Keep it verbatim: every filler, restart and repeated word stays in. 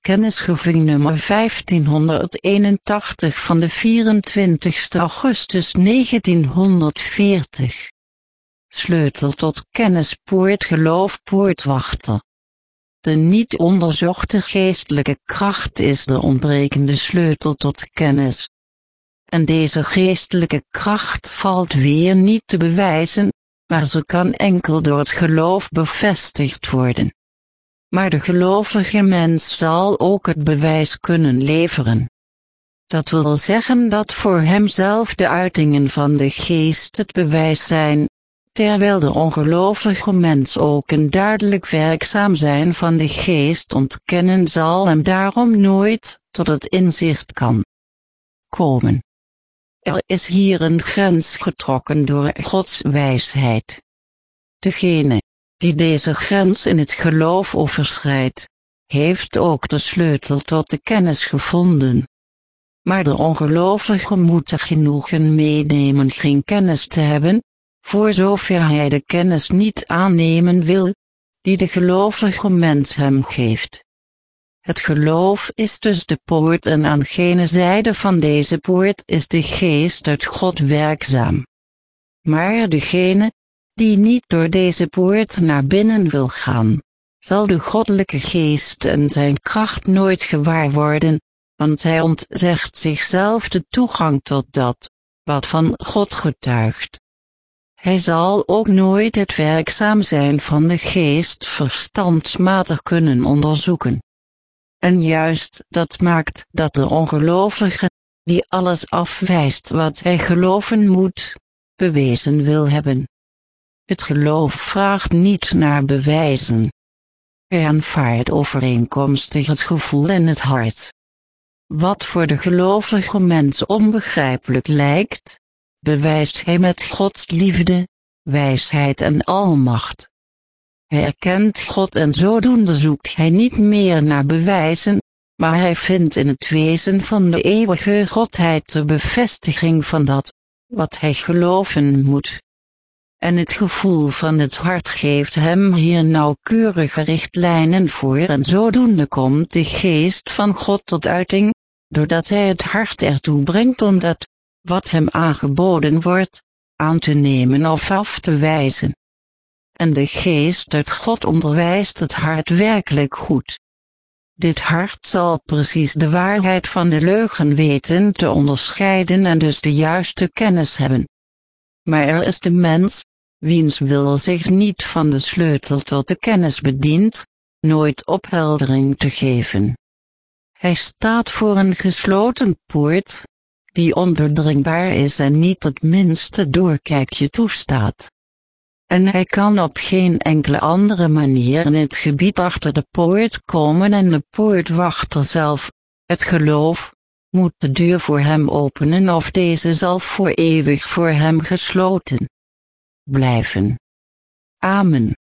Kennisgeving nummer vijftienhonderdeenentachtig van de vierentwintigste augustus negentienhonderdveertig. Sleutel tot kennis, poort, geloof, poortwachter. De niet onderzochte geestelijke kracht is de ontbrekende sleutel tot kennis. En deze geestelijke kracht valt weer niet te bewijzen, maar ze kan enkel door het geloof bevestigd worden. Maar de gelovige mens zal ook het bewijs kunnen leveren. Dat wil zeggen dat voor hemzelf de uitingen van de geest het bewijs zijn, terwijl de ongelovige mens ook een duidelijk werkzaam zijn van de geest ontkennen zal en daarom nooit tot het inzicht kan komen. Er is hier een grens getrokken door Gods wijsheid. Degene die deze grens in het geloof overschrijdt, heeft ook de sleutel tot de kennis gevonden. Maar de ongelovige moet er genoegen meenemen geen kennis te hebben, voor zover hij de kennis niet aannemen wil, die de gelovige mens hem geeft. Het geloof is dus de poort en aan gene zijde van deze poort is de geest uit God werkzaam. Maar degene die niet door deze poort naar binnen wil gaan, zal de goddelijke geest en zijn kracht nooit gewaar worden, want hij ontzegt zichzelf de toegang tot dat, wat van God getuigt. Hij zal ook nooit het werkzaam zijn van de geest verstandsmatig kunnen onderzoeken. En juist dat maakt dat de ongelovige, die alles afwijst wat hij geloven moet, bewezen wil hebben. Het geloof vraagt niet naar bewijzen. Hij aanvaardt overeenkomstig het gevoel in het hart. Wat voor de gelovige mens onbegrijpelijk lijkt, bewijst hij met Gods liefde, wijsheid en almacht. Hij erkent God en zodoende zoekt hij niet meer naar bewijzen, maar hij vindt in het wezen van de eeuwige Godheid de bevestiging van dat, wat hij geloven moet. En het gevoel van het hart geeft hem hier nauwkeurige richtlijnen voor en zodoende komt de geest van God tot uiting, doordat hij het hart ertoe brengt om dat, wat hem aangeboden wordt, aan te nemen of af te wijzen. En de geest uit God onderwijst het hart werkelijk goed. Dit hart zal precies de waarheid van de leugen weten te onderscheiden en dus de juiste kennis hebben. Maar er is de mens, wiens wil zich niet van de sleutel tot de kennis bedient, nooit opheldering te geven. Hij staat voor een gesloten poort, die ondoordringbaar is en niet het minste doorkijkje toestaat. En hij kan op geen enkele andere manier in het gebied achter de poort komen en de poortwachter zelf, het geloof, moet de deur voor hem openen of deze zal voor eeuwig voor hem gesloten blijven. Amen.